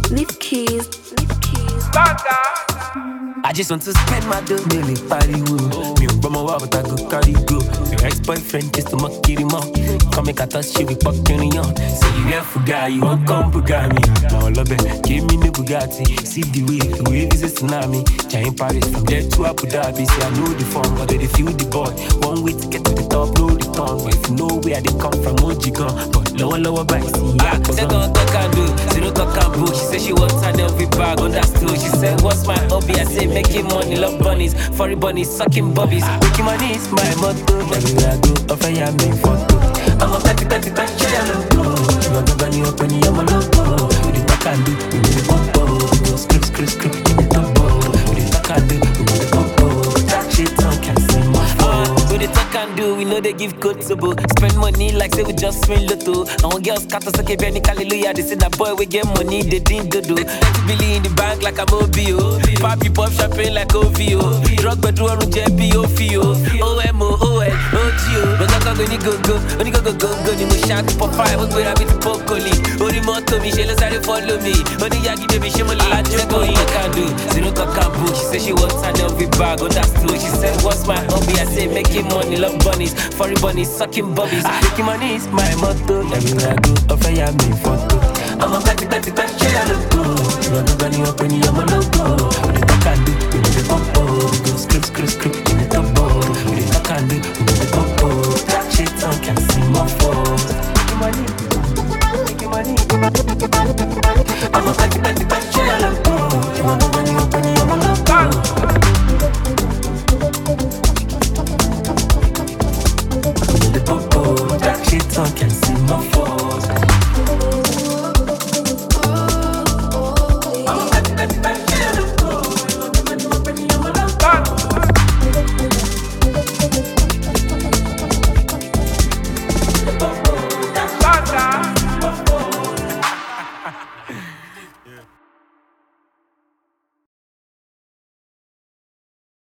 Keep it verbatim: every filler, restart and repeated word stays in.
Leave keys. Leave keys. I just want to spend my dough, nearly party woo. Me and Brahma wa but I go carry go. Your ex-boyfriend just to mock him up. Come make a touch you with fucking on. Say you here for guy, you won't come Bugatti. My love it, give me the Bugatti. See the way, the wave is a tsunami. Giant Paris from there to Abu Dhabi. Say I know the form, but they feel the boy. One way to get to the top, no return. But if you know where they come from, Moji gone. But lower, lower back, see ya. Say don't talk and do, say don't talk and boo. She said she wants her L V bag on that stool. She said what's my hobby? I say making money, love bunnies, furry bunnies, sucking bubbies. Making money is my motto. Everywhere I go, offer ya me photo. I'm a petty, petty, petty, I'm a logo. You want to run you up when you're a logo. With the back and do, we need the popo. We go script, script, script, in the turbo. With the back and do, we need the popo. That shit on can see my phone. With the talk and do, we know they give code to book. Spend money like say we just win lotto. And when girls cut us, okay, Benny, hallelujah. They say that boy, we get money, they didn't do. thirty billion in the bank like I'm O B O. Papi pop champagne like O V O. Drug bedroom on J P O F O. O M O, O L, O G O. But I can't go, go, go, go, go, go, go. You must shout for five, we're going to be the Pocoli. Only more to me, she let's follow me. Only Yagi, baby, she will let you go. You can do, zero talk and boo. She said she wants an L V bag, on that stool. She said, what's my hobby? I say, making money, love bunnies, furry bunnies, sucking bubbies. Making money is my motto. Everywhere I go, offer ya me photo. I'm a petty, petty, petty, I'm a logo. You want to run you up when you're a logo. What the fuck I do, we need the popo. We go script, script, script, in the turbo. What the fuck I do, we need the popo. That shit on can see my phone.